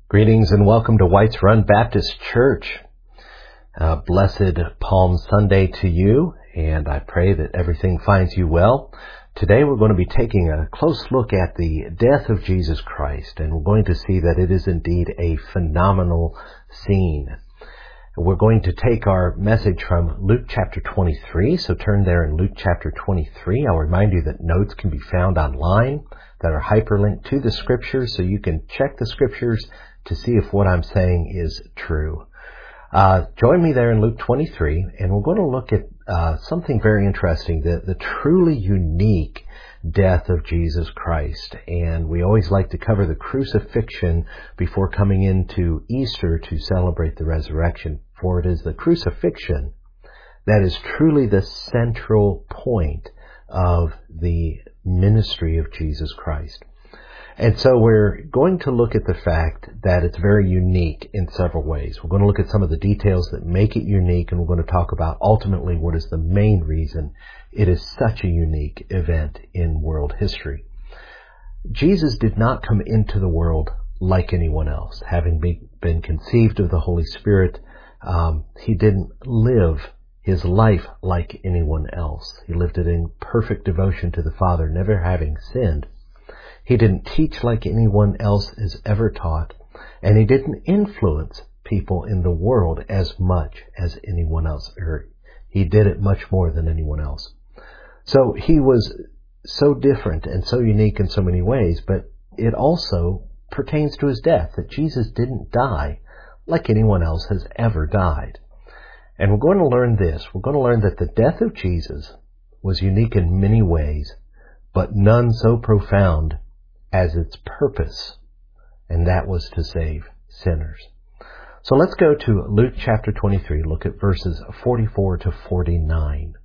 Greetings and welcome to White's Run Baptist Church. Blessed Palm Sunday to you, and I pray that everything finds you well. Today we're going to be taking a close look at the death of Jesus Christ, and we're going to see that it is indeed a phenomenal scene. We're going to take our message from Luke chapter 23, so turn there in Luke chapter 23. I'll remind you that notes can be found online that are hyperlinked to the scriptures, so you can check the scriptures to see if what I'm saying is true. Join me there in Luke 23, and we're going to look at something very interesting, the truly unique death of Jesus Christ. And we always like to cover the crucifixion before coming into Easter to celebrate the resurrection, for it is the crucifixion that is truly the central point of the ministry of Jesus Christ. And so we're going to look at the fact that it's very unique in several ways. We're going to look at some of the details that make it unique, and we're going to talk about ultimately what is the main reason it is such a unique event in world history. Jesus did not come into the world like anyone else. Having been conceived of the Holy Spirit, he didn't live his life like anyone else. He lived it in perfect devotion to the Father, never having sinned. He didn't teach like anyone else has ever taught, and he didn't influence people in the world as much as anyone else. He did it much more than anyone else. So he was so different and so unique in so many ways, but it also pertains to his death, that Jesus didn't die like anyone else has ever died. And we're going to learn this. We're going to learn that the death of Jesus was unique in many ways, but none so profound as its purpose, and that was to save sinners. So let's go to Luke chapter 23, look at verses 44 to 49.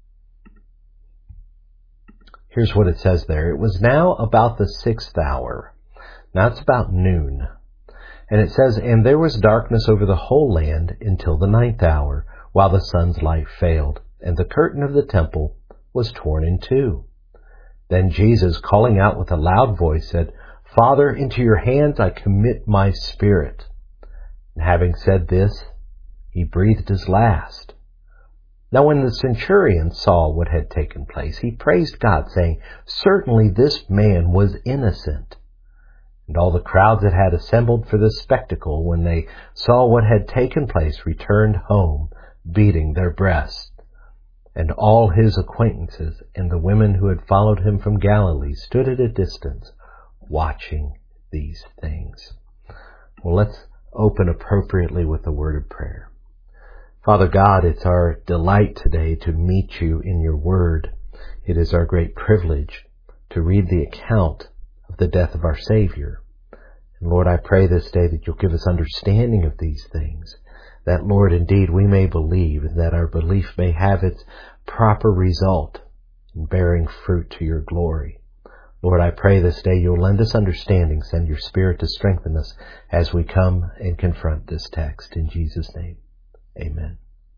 Here's what it says there. It was now about the 6th hour. Now it's about noon. And it says, and there was darkness over the whole land until the 9th hour, while the sun's light failed, and the curtain of the temple was torn in two. Then Jesus, calling out with a loud voice, said, Father, into your hands I commit my spirit. And having said this, he breathed his last. Now when the centurion saw what had taken place, he praised God, saying, Certainly this man was innocent. And all the crowds that had assembled for this spectacle, when they saw what had taken place, returned home, beating their breasts. And all his acquaintances and the women who had followed him from Galilee stood at a distance, watching these things. Well, let's open appropriately with a word of prayer. Father God, it's our delight today to meet you in your word. It is our great privilege to read the account of the death of our Savior. And Lord, I pray this day that you'll give us understanding of these things, that, Lord, indeed we may believe, and that our belief may have its proper result in bearing fruit to your glory. Lord, I pray this day you'll lend us understanding, send your Spirit to strengthen us as we come and confront this text. In Jesus' name, amen.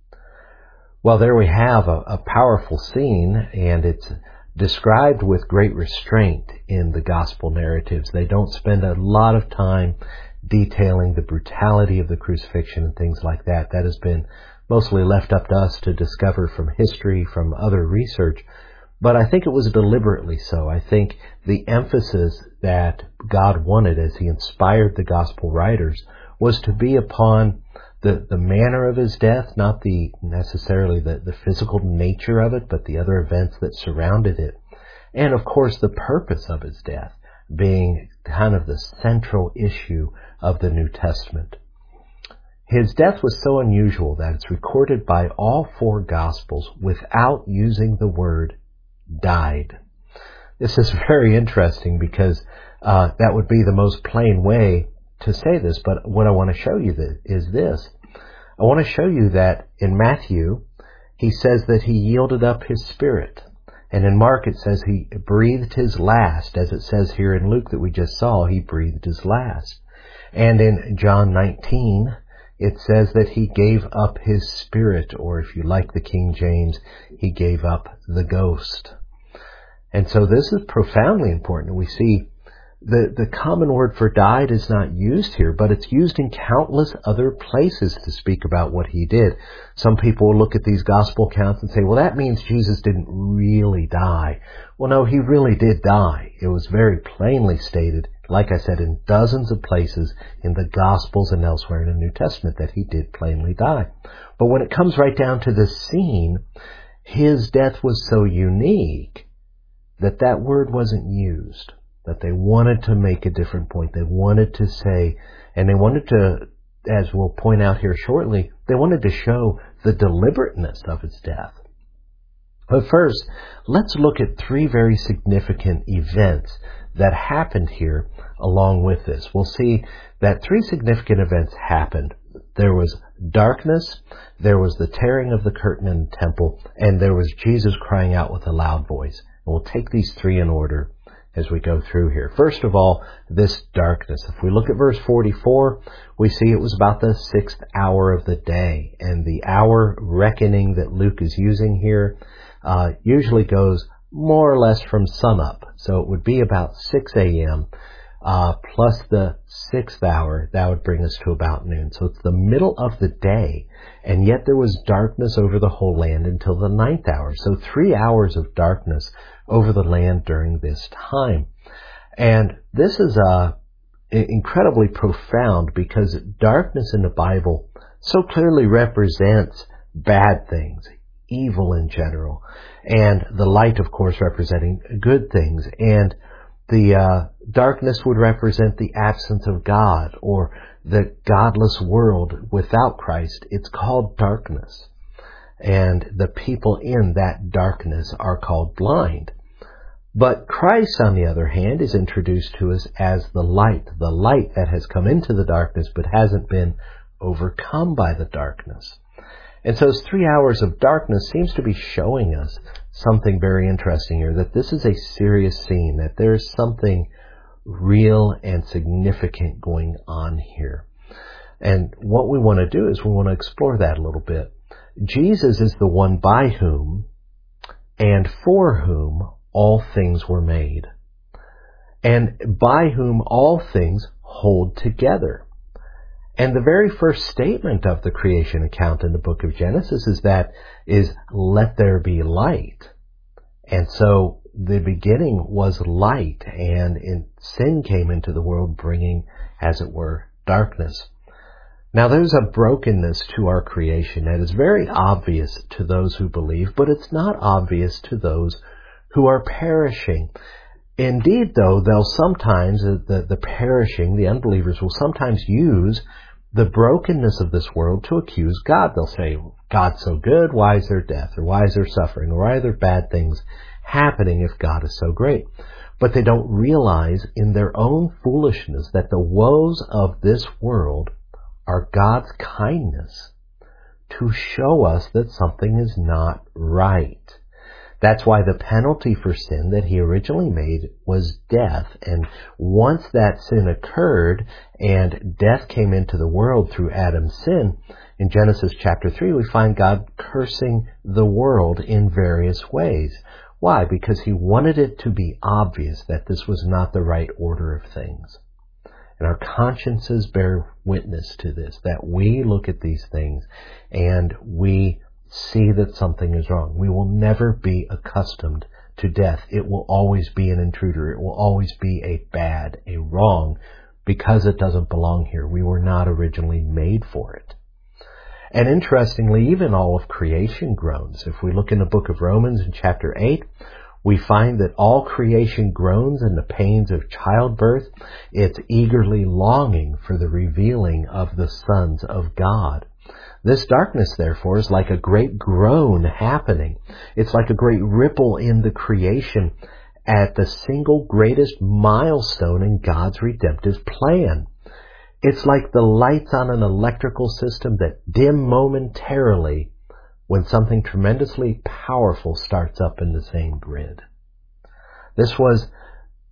Well, there we have a powerful scene, and it's described with great restraint in the gospel narratives. They don't spend a lot of time detailing the brutality of the crucifixion and things like that. That has been mostly left up to us to discover from history, from other research. But I think it was deliberately so. I think the emphasis that God wanted as he inspired the gospel writers was to be upon the manner of his death, not necessarily the physical nature of it, but the other events that surrounded it. And of course the purpose of his death being kind of the central issue of the New Testament. His death was so unusual that it's recorded by all four Gospels without using the word died. This is very interesting because that would be the most plain way to say this, but what I want to show you is this. I want to show you that in Matthew, he says that he yielded up his spirit. And in Mark it says he breathed his last, as it says here in Luke that we just saw, he breathed his last. And in John 19, it says that he gave up his spirit, or if you like the King James, he gave up the ghost. And so this is profoundly important. We see The common word for died is not used here, but it's used in countless other places to speak about what he did. Some people will look at these gospel accounts and say, well, that means Jesus didn't really die. Well, no, he really did die. It was very plainly stated, like I said, in dozens of places in the Gospels and elsewhere in the New Testament that he did plainly die. But when it comes right down to the scene, his death was so unique that that word wasn't used. That they wanted to make a different point. They wanted to say, and they wanted to, as we'll point out here shortly, they wanted to show the deliberateness of his death. But first, let's look at three very significant events that happened here along with this. We'll see that three significant events happened. There was darkness, there was the tearing of the curtain in the temple, and there was Jesus crying out with a loud voice. And we'll take these three in order as we go through here. First of all, this darkness. If we look at verse 44, we see it was about the 6th hour of the day. And the hour reckoning that Luke is using here usually goes more or less from sunup. So it would be about 6 a.m. Plus the 6th hour. That would bring us to about noon. So it's the middle of the day. And yet there was darkness over the whole land until the 9th hour. So 3 hours of darkness over the land during this time. And this is incredibly profound because darkness in the Bible so clearly represents bad things, evil in general, and the light, of course, representing good things. And the darkness would represent the absence of God or the godless world without Christ. It's called darkness. And the people in that darkness are called blind. But Christ, on the other hand, is introduced to us as the light that has come into the darkness but hasn't been overcome by the darkness. And so 3 hours of darkness seems to be showing us something very interesting here, that this is a serious scene, that there's something real and significant going on here. And what we want to do is we want to explore that a little bit. Jesus is the one by whom and for whom all things were made, and by whom all things hold together. And the very first statement of the creation account in the book of Genesis is let there be light. And so the beginning was light, and sin came into the world, bringing, as it were, darkness. Now there's a brokenness to our creation that is very obvious to those who believe, but it's not obvious to those who are perishing. Indeed, though, they'll sometimes, the perishing, the unbelievers will sometimes use the brokenness of this world to accuse God. They'll say, God's so good, why is there death? Or why is there suffering? Or why are there bad things happening if God is so great? But they don't realize in their own foolishness that the woes of this world are God's kindness to show us that something is not right. That's why the penalty for sin that he originally made was death. And once that sin occurred and death came into the world through Adam's sin, in Genesis chapter 3, we find God cursing the world in various ways. Why? Because he wanted it to be obvious that this was not the right order of things. And our consciences bear witness to this, that we look at these things and we see that something is wrong. We will never be accustomed to death. It will always be an intruder. It will always be a bad, a wrong, because it doesn't belong here. We were not originally made for it. And interestingly, even all of creation groans. If we look in the book of Romans in chapter 8, we find that all creation groans in the pains of childbirth. It's eagerly longing for the revealing of the sons of God. This darkness, therefore, is like a great groan happening. It's like a great ripple in the creation at the single greatest milestone in God's redemptive plan. It's like the lights on an electrical system that dim momentarily when something tremendously powerful starts up in the same grid. This was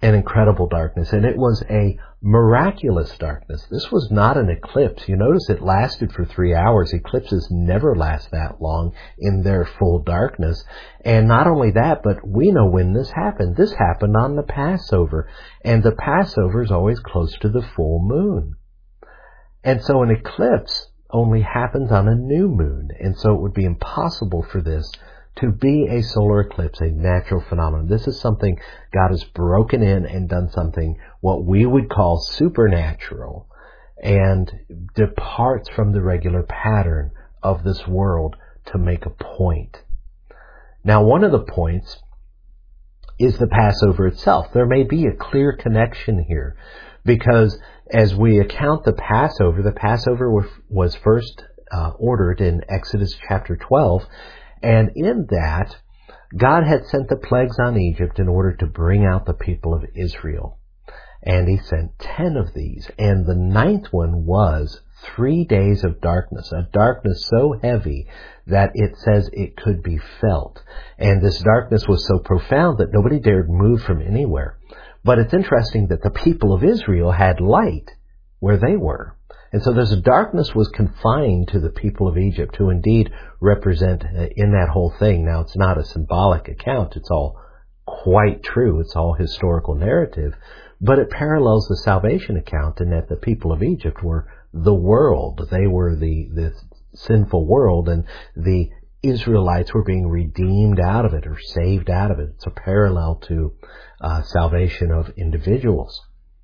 an incredible darkness, and it was a miraculous darkness. This was not an eclipse. You notice it lasted for 3 hours. Eclipses never last that long in their full darkness. And not only that, but we know when this happened. This happened on the Passover, and the Passover is always close to the full moon. And so an eclipse only happens on a new moon, and so it would be impossible for this to be a solar eclipse, a natural phenomenon. This is something God has broken in and done something what we would call supernatural, and departs from the regular pattern of this world to make a point. Now, one of the points is the Passover itself. There may be a clear connection here, because as we account the Passover was first ordered in Exodus chapter 12, and in that, God had sent the plagues on Egypt in order to bring out the people of Israel. And he sent 10 of these. And the 9th one was 3 days of darkness, a darkness so heavy that it says it could be felt. And this darkness was so profound that nobody dared move from anywhere. But it's interesting that the people of Israel had light where they were. And so this darkness was confined to the people of Egypt, who indeed represent in that whole thing. Now, it's not a symbolic account. It's all quite true. It's all historical narrative. But it parallels the salvation account in that the people of Egypt were the world. They were the sinful world, and the Israelites were being redeemed out of it or saved out of it. It's a parallel to salvation of individuals.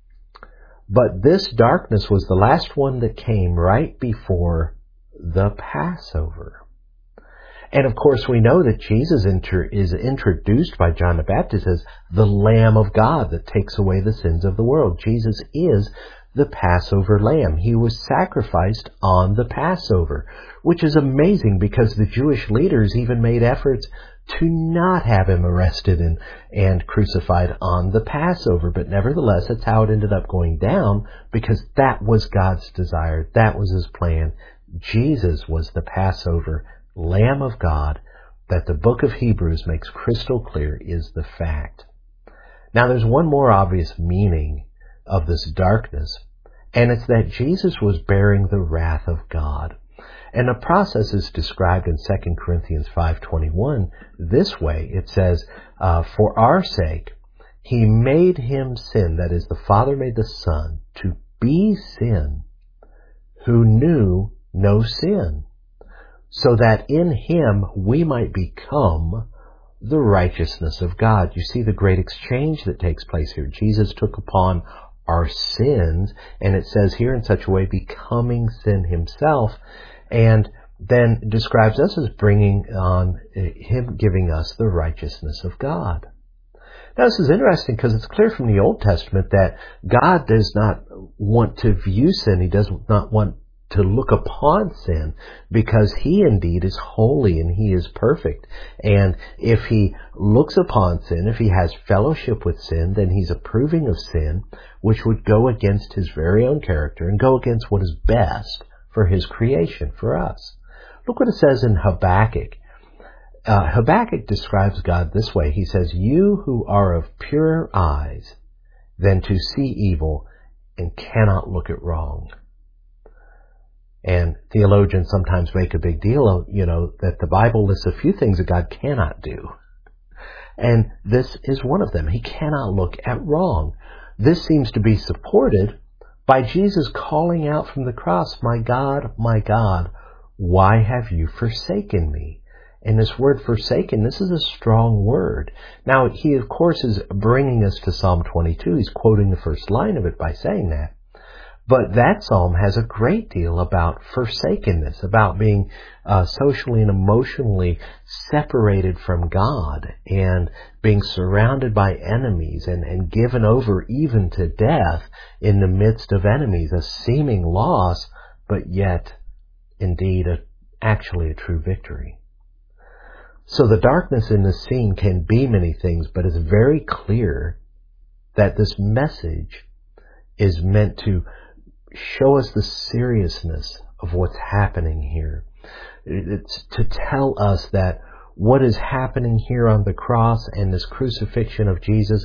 But this darkness was the last one that came right before the Passover. And of course we know that Jesus is introduced by John the Baptist as the Lamb of God that takes away the sins of the world. Jesus is the Passover Lamb. He was sacrificed on the Passover, which is amazing because the Jewish leaders even made efforts to not have him arrested and crucified on the Passover. But nevertheless, that's how it ended up going down, because that was God's desire. That was his plan. Jesus was the Passover Lamb of God that the book of Hebrews makes crystal clear is the fact. Now, there's one more obvious meaning of this darkness, and it's that Jesus was bearing the wrath of God. And the process is described in 2 Corinthians 5:21 this way. It says, for our sake, he made him sin, that is, the Father made the Son, to be sin, who knew no sin, so that in him we might become the righteousness of God. You see the great exchange that takes place here. Jesus took upon our sins, and it says here in such a way, becoming sin himself, and then describes us as bringing on him, giving us the righteousness of God. Now, this is interesting because it's clear from the Old Testament that God does not want to view sin. He does not want to look upon sin, because he indeed is holy and he is perfect. And if he looks upon sin, if he has fellowship with sin, then he's approving of sin, which would go against his very own character and go against what is best for his creation, for us. Look what it says in Habakkuk. Habakkuk describes God this way. He says, you who are of purer eyes than to see evil and cannot look at wrong. And theologians sometimes make a big deal of, that the Bible lists a few things that God cannot do. And this is one of them. He cannot look at wrong. This seems to be supported by Jesus calling out from the cross, my God, why have you forsaken me? And this word forsaken, this is a strong word. Now, he, of course, is bringing us to Psalm 22. He's quoting the first line of it by saying that. But that psalm has a great deal about forsakenness, about being socially and emotionally separated from God and being surrounded by enemies and given over even to death in the midst of enemies, a seeming loss, but yet indeed actually a true victory. So the darkness in this scene can be many things, but it's very clear that this message is meant to show us the seriousness of what's happening here. It's to tell us that what is happening here on the cross and this crucifixion of Jesus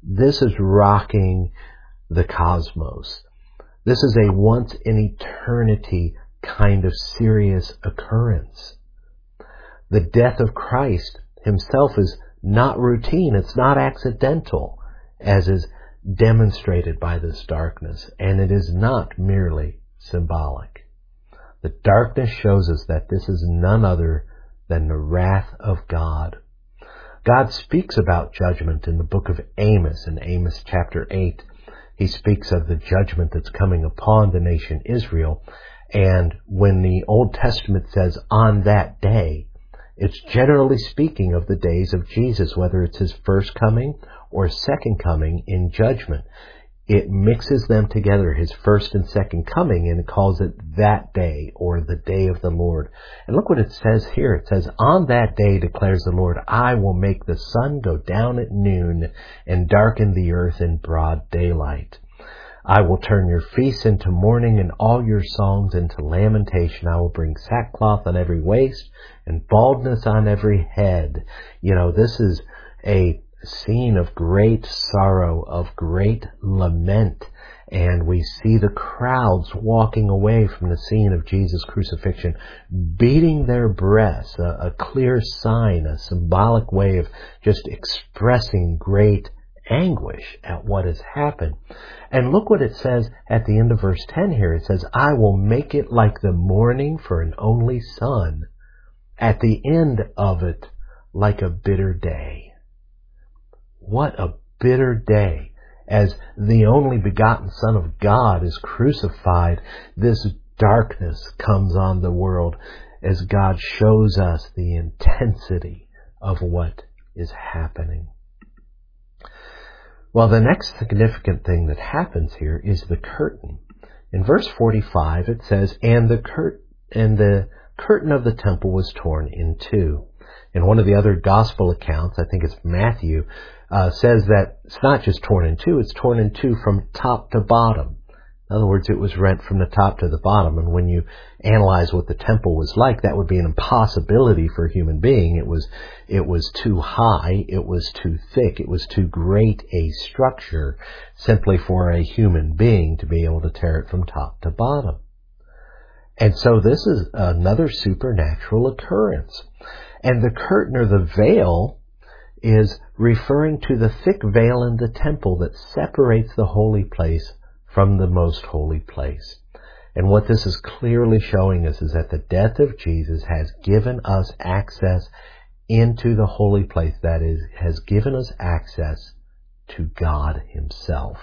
This is rocking the cosmos. This is a once in eternity kind of serious occurrence. The death of Christ himself is not routine. It's not accidental, as is demonstrated by this darkness. And it is not merely symbolic. The darkness shows us that this is none other than the wrath of God. God speaks about judgment in the book of Amos, in Amos chapter 8. He speaks of the judgment that's coming upon the nation Israel. And when the Old Testament says on that day, it's generally speaking of the days of Jesus, whether it's his first coming or second coming in judgment. It mixes them together, his first and second coming, and it calls it that day, or the day of the Lord. And look what it says here. It says, on that day, declares the Lord, I will make the sun go down at noon and darken the earth in broad daylight. I will turn your feasts into mourning and all your songs into lamentation. I will bring sackcloth on every waist and baldness on every head. You know, this is a scene of great sorrow, of great lament. And we see the crowds walking away from the scene of Jesus' crucifixion, beating their breasts, a clear sign, a symbolic way of just expressing great anguish at what has happened. And look what it says at the end of verse 10 here. It says, I will make it like the mourning for an only son, at the end of it like a bitter day. What a bitter day. As the only begotten Son of God is crucified, this darkness comes on the world as God shows us the intensity of what is happening. Well, the next significant thing that happens here is the curtain. In verse 45 it says, and the curtain of the temple was torn in two. In one of the other gospel accounts, I think it's Matthew, says that it's not just torn in two, it's torn in two from top to bottom. In other words, it was rent from the top to the bottom. And when you analyze what the temple was like, that would be an impossibility for a human being. It was too high, it was too thick, it was too great a structure simply for a human being to be able to tear it from top to bottom. And so this is another supernatural occurrence. And the curtain or the veil is referring to the thick veil in the temple that separates the holy place from the most holy place. And what this is clearly showing us is that the death of Jesus has given us access into the holy place. That is, has given us access to God himself.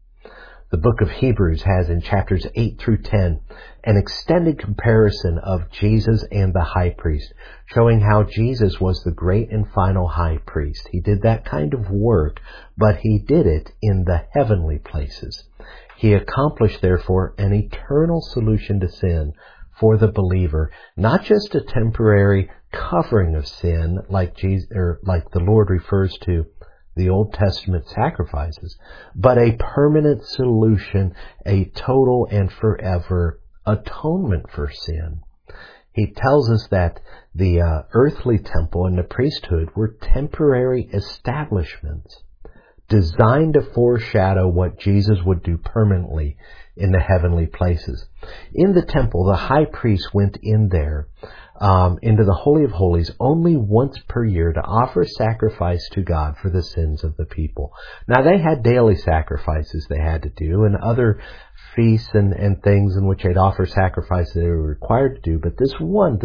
The book of Hebrews has in chapters 8 through 10 an extended comparison of Jesus and the high priest, showing how Jesus was the great and final high priest. He did that kind of work, but he did it in the heavenly places. He accomplished, therefore, an eternal solution to sin for the believer, not just a temporary covering of sin like the Lord refers to the Old Testament sacrifices, but a permanent solution, a total and forever atonement for sin. He tells us that the earthly temple and the priesthood were temporary establishments designed to foreshadow what Jesus would do permanently in the heavenly places. In the temple, the high priest went in there into the Holy of Holies only once per year to offer sacrifice to God for the sins of the people. Now, they had daily sacrifices they had to do and other feasts and things in which they'd offer sacrifices they were required to do. But this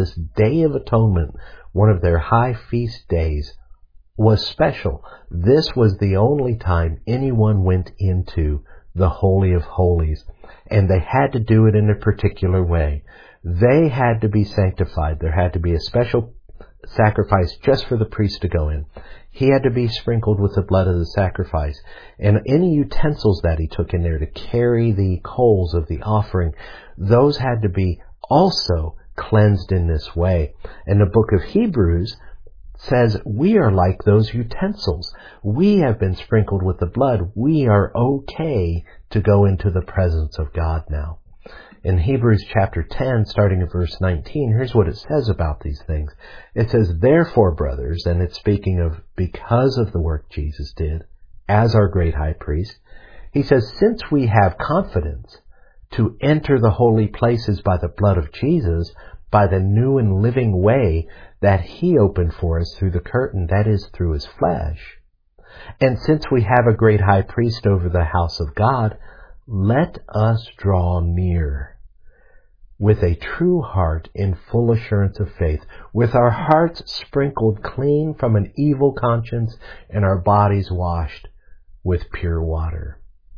Day of Atonement, one of their high feast days, was special. This was the only time anyone went into the Holy of Holies, and they had to do it in a particular way. They had to be sanctified. There had to be a special sacrifice just for the priest to go in. He had to be sprinkled with the blood of the sacrifice. And any utensils that he took in there to carry the coals of the offering, those had to be also cleansed in this way. And the book of Hebrews says we are like those utensils. We have been sprinkled with the blood. We are okay to go into the presence of God now. In Hebrews chapter 10, starting at verse 19, here's what it says about these things. It says, therefore, brothers, and it's speaking of because of the work Jesus did, as our great high priest. He says, since we have confidence to enter the holy places by the blood of Jesus, by the new and living way that he opened for us through the curtain, that is, through his flesh. And since we have a great high priest over the house of God, let us draw near with a true heart in full assurance of faith, with our hearts sprinkled clean from an evil conscience and our bodies washed with pure water.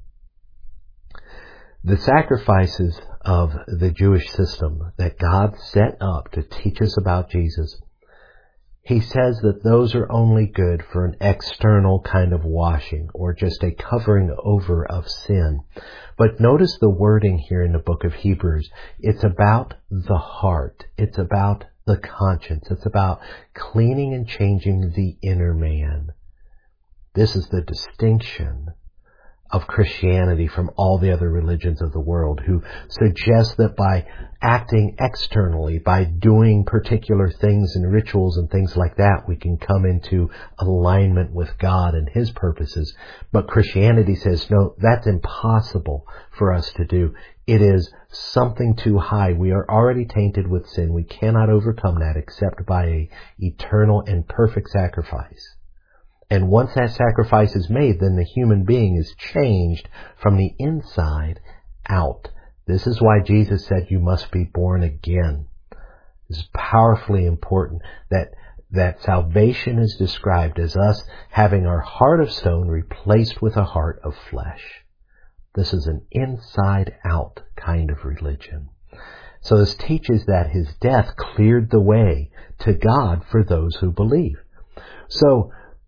The sacrifices of the Jewish system that God set up to teach us about Jesus, he says that those are only good for an external kind of washing or just a covering over of sin. But notice the wording here in the book of Hebrews. It's about the heart. It's about the conscience. It's about cleaning and changing the inner man. This is the distinction of Christianity from all the other religions of the world, who suggest that by acting externally, by doing particular things and rituals and things like that, we can come into alignment with God and his purposes. But Christianity says, no, that's impossible for us to do. It is something too high. We are already tainted with sin. We cannot overcome that except by an eternal and perfect sacrifice. And once that sacrifice is made, then the human being is changed from the inside out. This is why Jesus said you must be born again. This is powerfully important that salvation is described as us having our heart of stone replaced with a heart of flesh. This is an inside out kind of religion. So this teaches that his death cleared the way to God for those who believe. So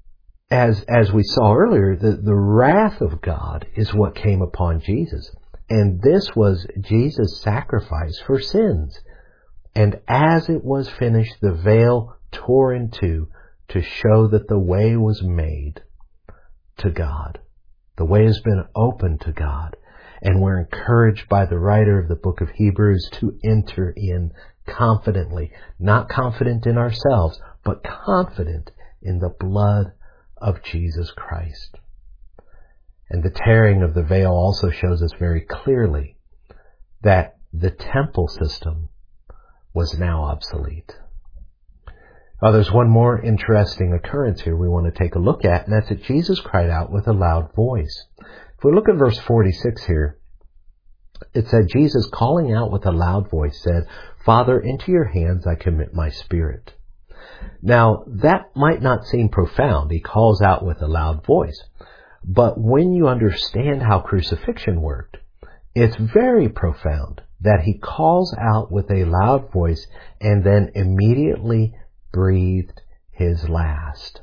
as we saw earlier, the wrath of God is what came upon Jesus. And this was Jesus' sacrifice for sins. And as it was finished, the veil tore in two to show that the way was made to God. The way has been opened to God. And we're encouraged by the writer of the book of Hebrews to enter in confidently. Not confident in ourselves, but confident in the blood of Jesus Christ. And the tearing of the veil also shows us very clearly that the temple system was now obsolete. There's one more interesting occurrence here we want to take a look at, and that's that Jesus cried out with a loud voice. If we look at verse 46 here, it said, Jesus, calling out with a loud voice, said, Father, into your hands I commit my spirit. Now, that might not seem profound. He calls out with a loud voice. But when you understand how crucifixion worked, it's very profound that he calls out with a loud voice and then immediately breathed his last.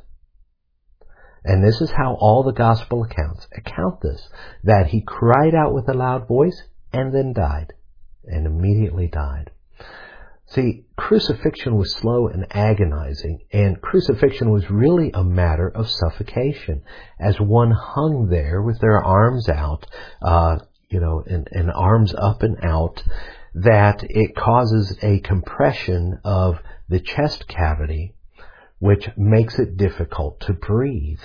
And this is how all the gospel accounts account this, that he cried out with a loud voice and then died, and immediately died. See, crucifixion was slow and agonizing, and crucifixion was really a matter of suffocation. As one hung there with their arms out, and arms up and out, that it causes a compression of the chest cavity, which makes it difficult to breathe.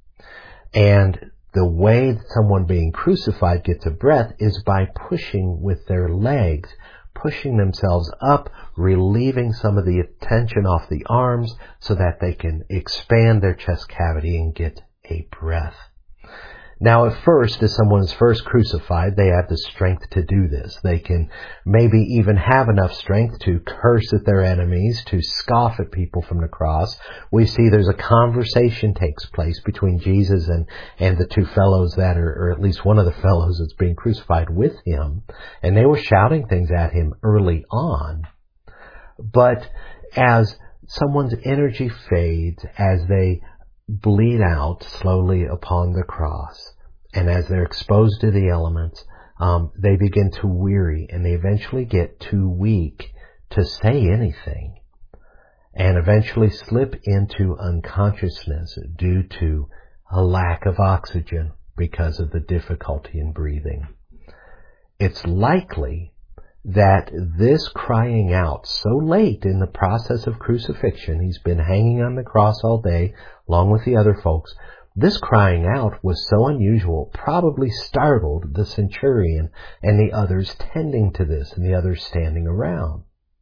And the way that someone being crucified gets a breath is by pushing with their legs, pushing themselves up, relieving some of the tension off the arms so that they can expand their chest cavity and get a breath. Now, at first, as someone is first crucified, they have the strength to do this. They can maybe even have enough strength to curse at their enemies, to scoff at people from the cross. We see there's a conversation takes place between Jesus and the two fellows that are, or at least one of the fellows that's being crucified with him. And they were shouting things at him early on. But as someone's energy fades, as they bleed out slowly upon the cross, and as they're exposed to the elements, they begin to weary, and they eventually get too weak to say anything, and eventually slip into unconsciousness due to a lack of oxygen because of the difficulty in breathing. It's likely that this crying out so late in the process of crucifixion, he's been hanging on the cross all day along with the other folks, This crying out was so unusual, probably startled the centurion and the others tending to this and the others standing around.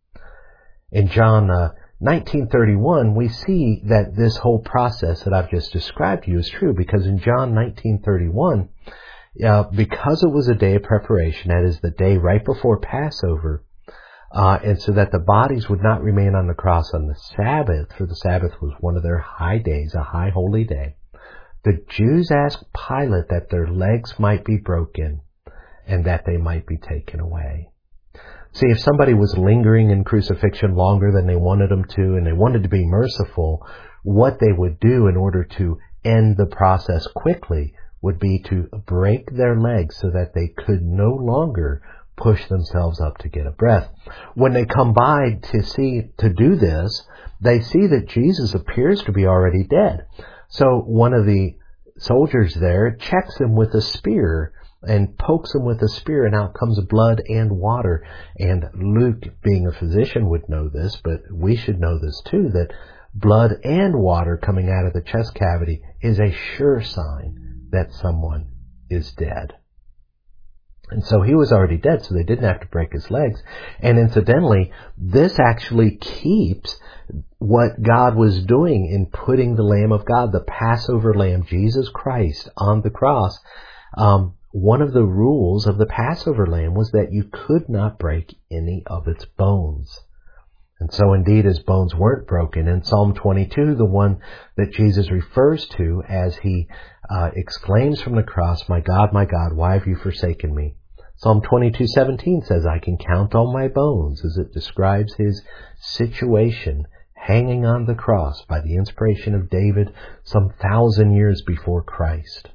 In John 19:31, we see that this whole process that I've just described to you is true, because in John 19:31, because it was a day of preparation, that is the day right before Passover, and so that the bodies would not remain on the cross on the Sabbath, for the Sabbath was one of their high days, a high holy day, the Jews asked Pilate that their legs might be broken and that they might be taken away. See, if somebody was lingering in crucifixion longer than they wanted them to, and they wanted to be merciful, what they would do in order to end the process quickly would be to break their legs so that they could no longer push themselves up to get a breath. When they come by to do this, they see that Jesus appears to be already dead. So one of the soldiers there checks him with a spear and pokes him with a spear, and out comes blood and water. And Luke, being a physician, would know this, but we should know this too, that blood and water coming out of the chest cavity is a sure sign that someone is dead. And so he was already dead, so they didn't have to break his legs. And incidentally, this actually keeps what God was doing in putting the Lamb of God, the Passover Lamb, Jesus Christ, on the cross. One of the rules of the Passover lamb was that you could not break any of its bones. And so indeed his bones weren't broken. In Psalm 22, the one that Jesus refers to as he exclaims from the cross, my God, why have you forsaken me? Psalm 22:17 says, I can count all my bones, as it describes his situation hanging on the cross by the inspiration of David some 1,000 years before Christ.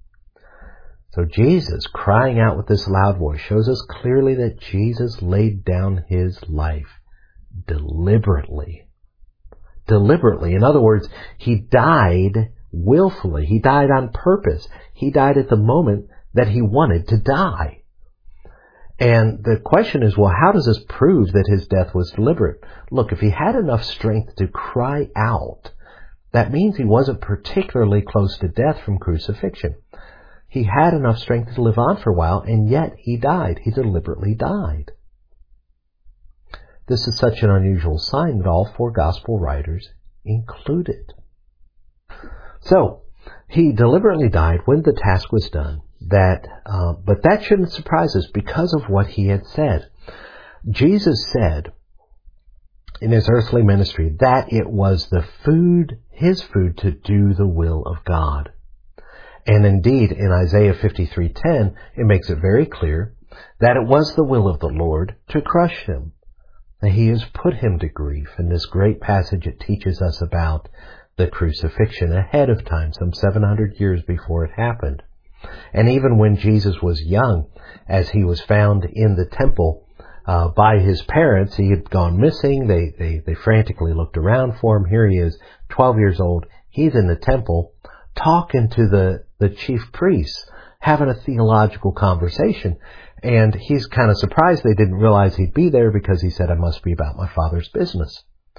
So Jesus, crying out with this loud voice, shows us clearly that Jesus laid down his life deliberately. Deliberately. In other words, he died willfully. He died on purpose. He died at the moment that he wanted to die. And the question is, well, how does this prove that his death was deliberate? Look, if he had enough strength to cry out, that means he wasn't particularly close to death from crucifixion. He had enough strength to live on for a while, and yet he died. He deliberately died. This is such an unusual sign that all four gospel writers include it. So, he deliberately died when the task was done. But that shouldn't surprise us because of what he had said. Jesus said in his earthly ministry that it was his food to do the will of God. And indeed, in Isaiah 53:10, it makes it very clear that it was the will of the Lord to crush him. That he has put him to grief. In this great passage, it teaches us about the crucifixion ahead of time, some 700 years before it happened. And even when Jesus was young, as he was found in the temple by his parents, he had gone missing. They frantically looked around for him. Here he is, 12 years old. He's in the temple talking to the chief priests, having a theological conversation. And he's kind of surprised they didn't realize he'd be there, because he said, I must be about my Father's business.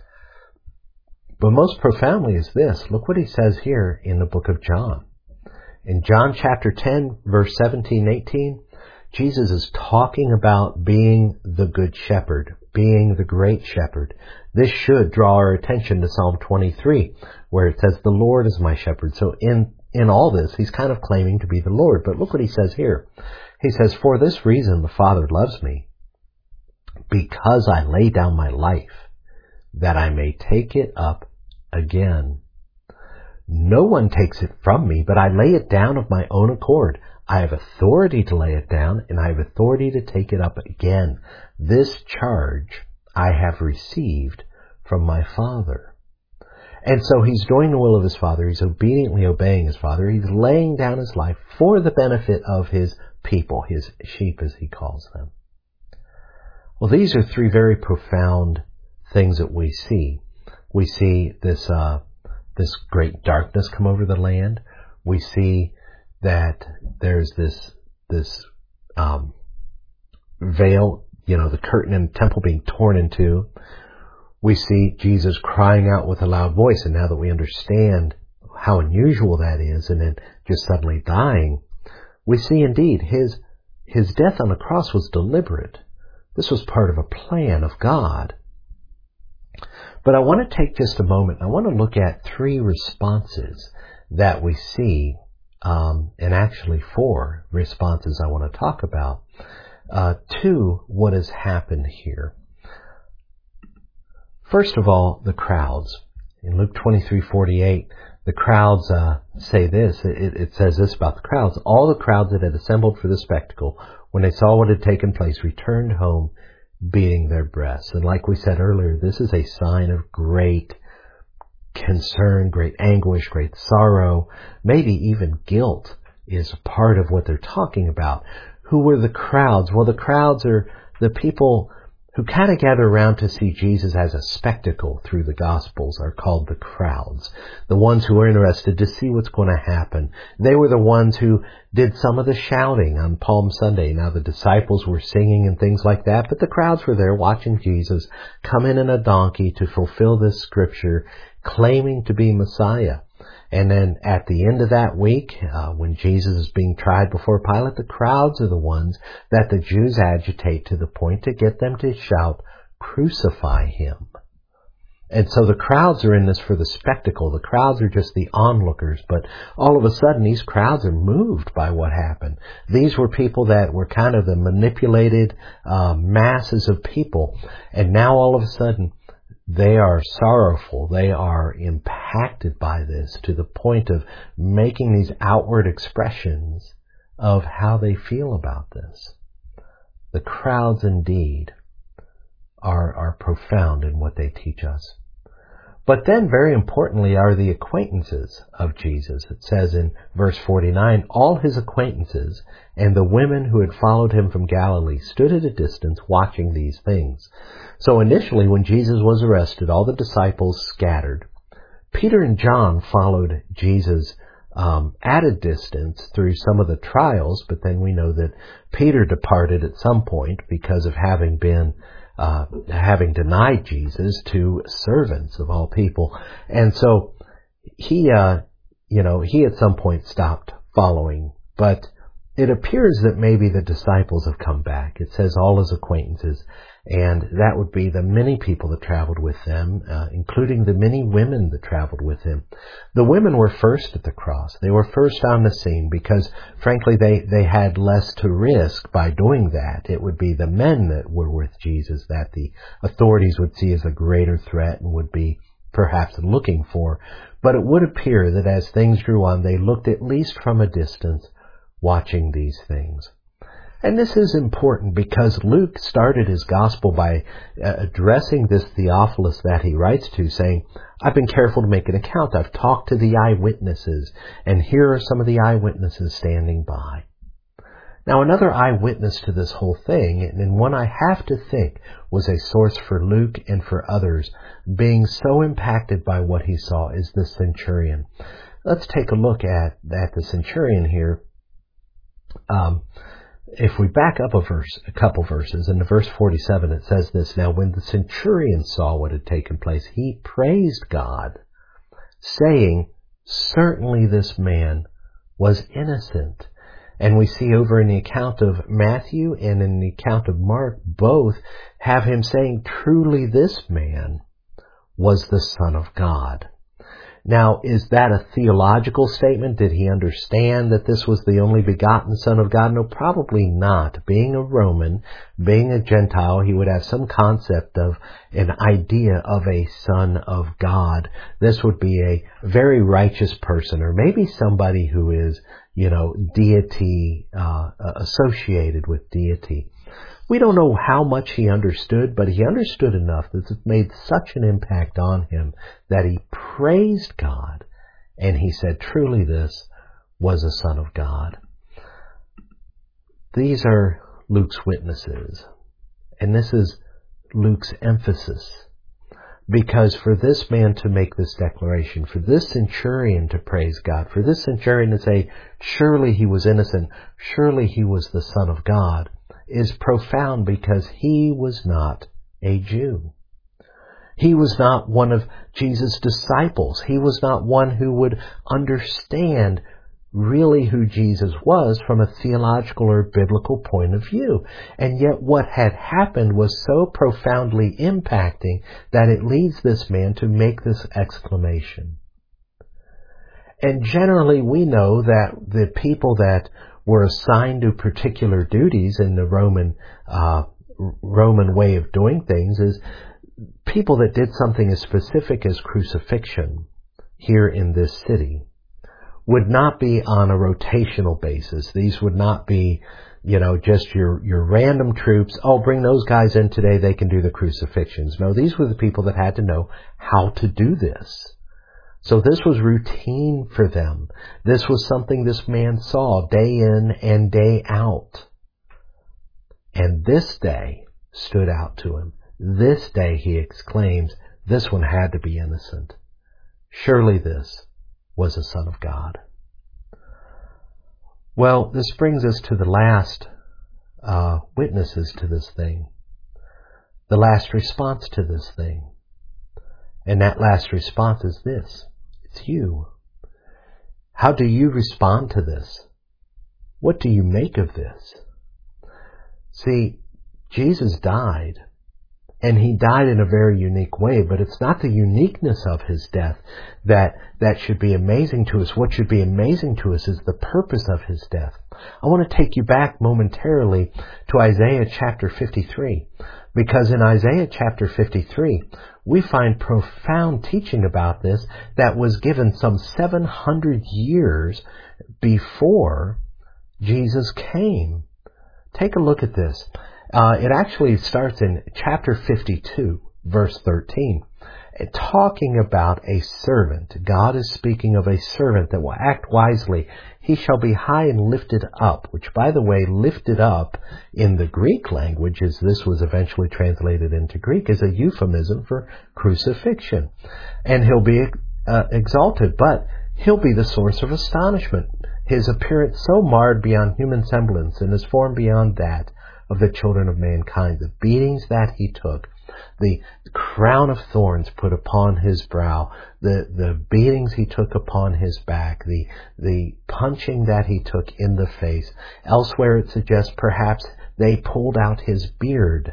But most profoundly is this. Look what he says here in the book of John. In John chapter 10, verse 17-18, Jesus is talking about being the good shepherd, being the great shepherd. This should draw our attention to Psalm 23, where it says, the Lord is my shepherd. So in all this, he's kind of claiming to be the Lord. But look what he says here. He says, for this reason the Father loves me, because I lay down my life, that I may take it up again. No one takes it from me, but I lay it down of my own accord. I have authority to lay it down, and I have authority to take it up again. This charge I have received from my Father. And so he's doing the will of his Father. He's obediently obeying his Father. He's laying down his life for the benefit of his people, his sheep, as he calls them. Well, these are three very profound things that we see. We see this great darkness come over the land. We see that there's this veil, the curtain in the temple being torn in two. We see Jesus crying out with a loud voice. And now that we understand how unusual that is, and then just suddenly dying, we see indeed his death on the cross was deliberate. This was part of a plan of God. But I want to take just a moment. I want to look at 3 responses that we see, and actually 4 responses I want to talk about to what has happened here. First of all, the crowds. In Luke 23:48, the crowds say this. It says this about the crowds. All the crowds that had assembled for the spectacle, when they saw what had taken place, returned home beating their breasts. And like we said earlier, this is a sign of great concern, great anguish, great sorrow, maybe even guilt is part of what they're talking about. Who were the crowds? Well, the crowds are the people who kind of gather around to see Jesus as a spectacle through the Gospels are called the crowds. The ones who are interested to see what's going to happen. They were the ones who did some of the shouting on Palm Sunday. Now the disciples were singing and things like that, but the crowds were there watching Jesus come in a donkey to fulfill this scripture, claiming to be Messiah. And then at the end of that week, when Jesus is being tried before Pilate, the crowds are the ones that the Jews agitate to the point to get them to shout, "Crucify him." And so the crowds are in this for the spectacle. The crowds are just the onlookers. But all of a sudden, these crowds are moved by what happened. These were people that were kind of the manipulated masses of people. And now all of a sudden, they are sorrowful. They are impacted by this to the point of making these outward expressions of how they feel about this. The crowds indeed are profound in what they teach us. But then, very importantly, are the acquaintances of Jesus. It says in verse 49, all his acquaintances and the women who had followed him from Galilee stood at a distance watching these things. So initially, when Jesus was arrested, all the disciples scattered. Peter and John followed Jesus at a distance through some of the trials, but then we know that Peter departed at some point because of having denied Jesus to servants of all people. And so he at some point stopped following, but it appears that maybe the disciples have come back. It says all his acquaintances, and that would be the many people that traveled with them, including the many women that traveled with him. The women were first at the cross. They were first on the scene because, frankly, they had less to risk by doing that. It would be the men that were with Jesus that the authorities would see as a greater threat and would be perhaps looking for. But it would appear that as things drew on, they looked at least from a distance watching these things. And this is important because Luke started his gospel by addressing this Theophilus that he writes to, saying, I've been careful to make an account. I've talked to the eyewitnesses, and here are some of the eyewitnesses standing by. Now, another eyewitness to this whole thing, and one I have to think was a source for Luke and for others, being so impacted by what he saw, is the centurion. Let's take a look at the centurion here. If we back up a couple verses, in verse 47 it says this, Now when the centurion saw what had taken place, he praised God, saying, Certainly this man was innocent. And we see over in the account of Matthew and in the account of Mark, both have him saying, Truly this man was the Son of God. Now, is that a theological statement? Did he understand that this was the only begotten Son of God? No, probably not. Being a Roman, being a Gentile, he would have some concept of an idea of a Son of God. This would be a very righteous person, or maybe somebody who is, deity, associated with deity. We don't know how much he understood, but he understood enough that it made such an impact on him that he praised God, and he said, truly this was a Son of God. These are Luke's witnesses, and this is Luke's emphasis, because for this man to make this declaration, for this centurion to praise God, for this centurion to say, surely he was innocent, surely he was the Son of God, is profound because he was not a Jew. He was not one of Jesus' disciples. He was not one who would understand really who Jesus was from a theological or biblical point of view. And yet what had happened was so profoundly impacting that it leads this man to make this exclamation. And generally we know that the people that were assigned to particular duties in the Roman way of doing things is people that did something as specific as crucifixion here in this city would not be on a rotational basis. These would not be, just your random troops. Oh, bring those guys in today, they can do the crucifixions. No, these were the people that had to know how to do this. So this was routine for them. This was something this man saw day in and day out. And this day stood out to him. This day, he exclaims, this one had to be innocent. Surely this was a Son of God. Well, this brings us to the last witnesses to this thing. The last response to this thing. And that last response is this. It's you. How do you respond to this? What do you make of this? See, Jesus died. And he died in a very unique way, but it's not the uniqueness of his death that should be amazing to us. What should be amazing to us is the purpose of his death. I want to take you back momentarily to Isaiah chapter 53, because in Isaiah chapter 53, we find profound teaching about this that was given some 700 years before Jesus came. Take a look at this. It actually starts in chapter 52, verse 13, talking about a servant. God is speaking of a servant that will act wisely. He shall be high and lifted up, which, by the way, lifted up in the Greek language, as this was eventually translated into Greek, is a euphemism for crucifixion. And he'll be exalted, but he'll be the source of astonishment. His appearance so marred beyond human semblance and his form beyond that of the children of mankind, the beatings that he took, the crown of thorns put upon his brow, the beatings he took upon his back, the punching that he took in the face. Elsewhere it suggests perhaps they pulled out his beard.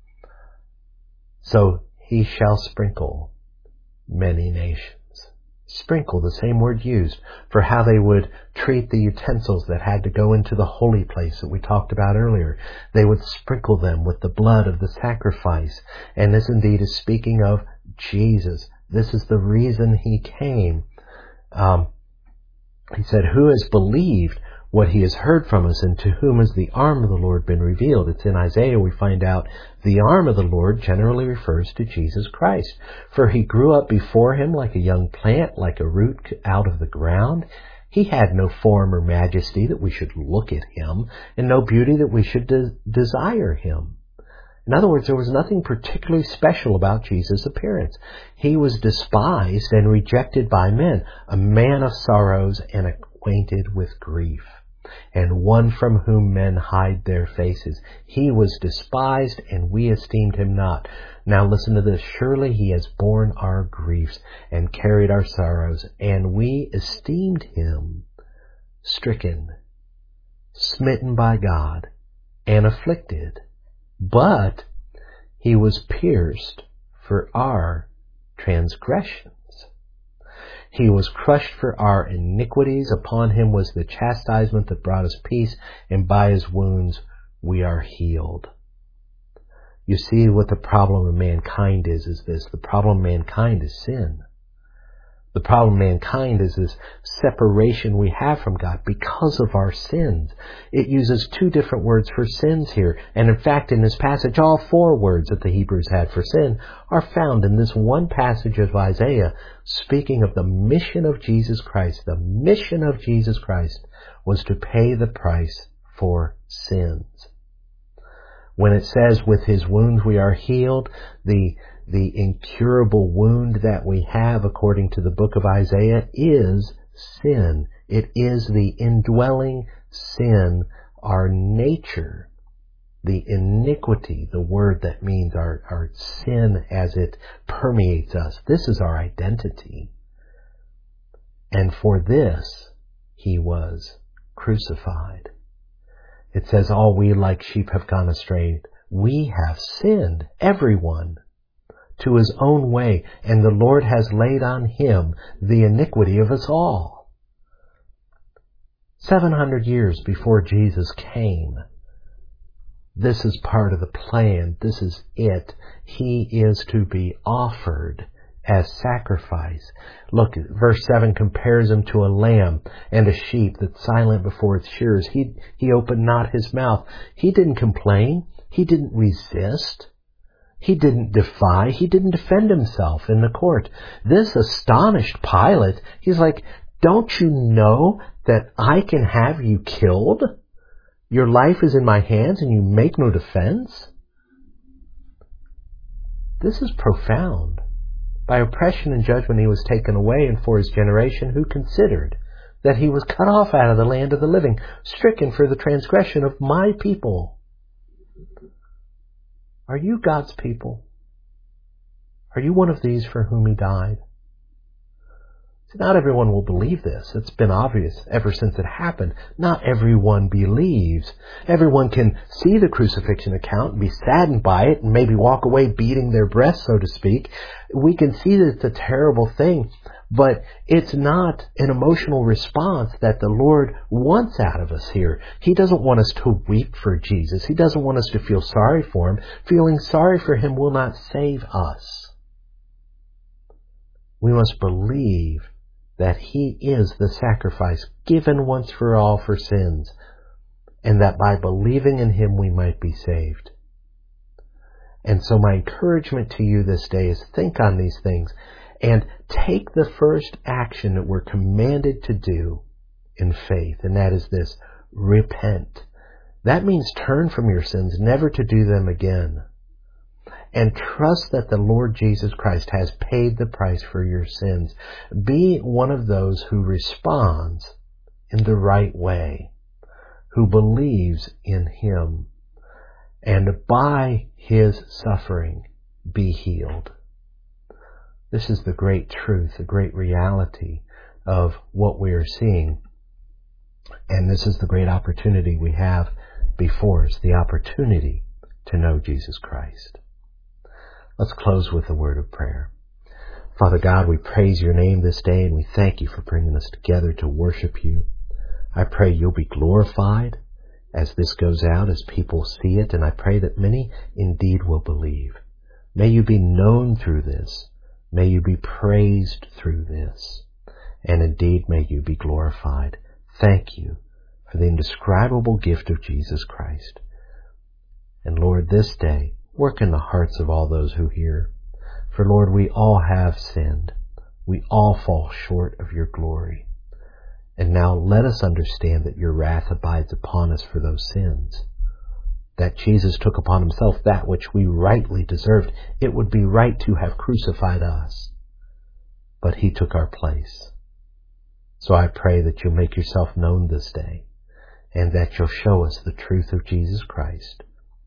So he shall sprinkle many nations. Sprinkle, the same word used for how they would treat the utensils that had to go into the holy place that we talked about earlier. They would sprinkle them with the blood of the sacrifice. And this indeed is speaking of Jesus. This is the reason he came. He said, who has believed what he has heard from us, and to whom has the arm of the Lord been revealed? It's in Isaiah we find out the arm of the Lord generally refers to Jesus Christ. For he grew up before him like a young plant, like a root out of the ground. He had no form or majesty that we should look at him, and no beauty that we should desire him. In other words, there was nothing particularly special about Jesus' appearance. He was despised and rejected by men, a man of sorrows and acquainted with grief, and one from whom men hide their faces. He was despised, and we esteemed him not. Now listen to this. Surely he has borne our griefs and carried our sorrows, and we esteemed him stricken, smitten by God, and afflicted. But he was pierced for our transgressions. He was crushed for our iniquities. Upon him was the chastisement that brought us peace, and by his wounds we are healed. You see what the problem of mankind is this. The problem of mankind is sin. The problem of mankind is this separation we have from God because of our sins. It uses two different words for sins here. And in fact, in this passage, all four words that the Hebrews had for sin are found in this one passage of Isaiah, speaking of the mission of Jesus Christ. The mission of Jesus Christ was to pay the price for sins. When it says, with his wounds we are healed, the incurable wound that we have, according to the book of Isaiah, is sin. It is the indwelling sin, our nature, the iniquity, the word that means our sin as it permeates us. This is our identity. And for this, he was crucified. It says, all we like sheep have gone astray. We have sinned, everyone, to his own way, and the Lord has laid on him the iniquity of us all. 700 years before Jesus came, this is part of the plan. This is it. He is to be offered as sacrifice. Look, verse 7 compares him to a lamb and a sheep that's silent before its shearers. He opened not his mouth. He didn't complain. He didn't resist. He didn't defy. He didn't defend himself in the court. This astonished Pilate, he's like, don't you know that I can have you killed? Your life is in my hands and you make no defense? This is profound. By oppression and judgment he was taken away, and for his generation who considered that he was cut off out of the land of the living, stricken for the transgression of my people. Are you God's people? Are you one of these for whom he died? See, not everyone will believe this. It's been obvious ever since it happened. Not everyone believes. Everyone can see the crucifixion account and be saddened by it and maybe walk away beating their breasts, so to speak. We can see that it's a terrible thing, but it's not an emotional response that the Lord wants out of us here. He doesn't want us to weep for Jesus. He doesn't want us to feel sorry for him. Feeling sorry for him will not save us. We must believe that he is the sacrifice given once for all for sins, and that by believing in him we might be saved. And so my encouragement to you this day is think on these things and take the first action that we're commanded to do in faith, and that is this: repent. That means turn from your sins, never to do them again. And trust that the Lord Jesus Christ has paid the price for your sins. Be one of those who responds in the right way, who believes in him, and by his suffering be healed. This is the great truth, the great reality of what we are seeing. And this is the great opportunity we have before us, the opportunity to know Jesus Christ. Let's close with a word of prayer. Father God, we praise your name this day, and we thank you for bringing us together to worship you. I pray you'll be glorified as this goes out, as people see it, and I pray that many indeed will believe. May you be known through this. May you be praised through this. And indeed, may you be glorified. Thank you for the indescribable gift of Jesus Christ. And Lord, this day, work in the hearts of all those who hear. For Lord, we all have sinned. We all fall short of your glory. And now let us understand that your wrath abides upon us for those sins. That Jesus took upon himself that which we rightly deserved. It would be right to have crucified us, but he took our place. So I pray that you'll make yourself known this day, and that you'll show us the truth of Jesus Christ,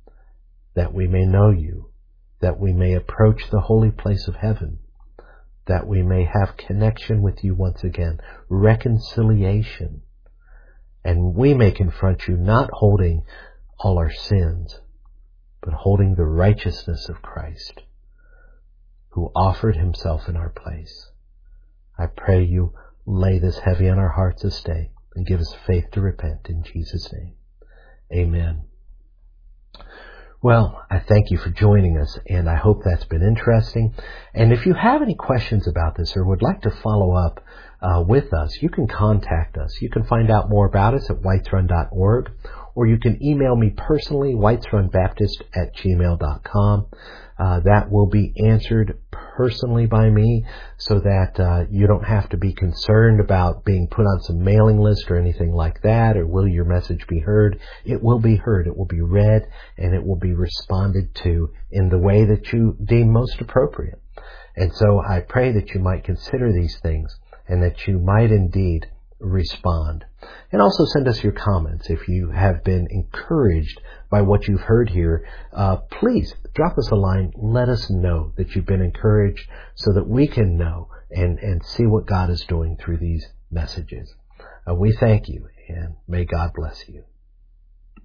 that we may know you, that we may approach the holy place of heaven, that we may have connection with you once again, reconciliation, and we may confront you not holding all our sins, but holding the righteousness of Christ, who offered himself in our place. I pray you lay this heavy on our hearts this day and give us faith to repent in Jesus' name. Amen. Well, I thank you for joining us, and I hope that's been interesting. And if you have any questions about this or would like to follow up with us, you can contact us. You can find out more about us at whitesrun.org, or you can email me personally, whitesrunbaptist@gmail.com. That will be answered personally by me, so that you don't have to be concerned about being put on some mailing list or anything like that, or will your message be heard? It will be heard, it will be read, and it will be responded to in the way that you deem most appropriate. And so I pray that you might consider these things, and that you might indeed respond. And also send us your comments. If you have been encouraged by what you've heard here, please drop us a line. Let us know that you've been encouraged so that we can know and see what God is doing through these messages. We thank you, and may God bless you.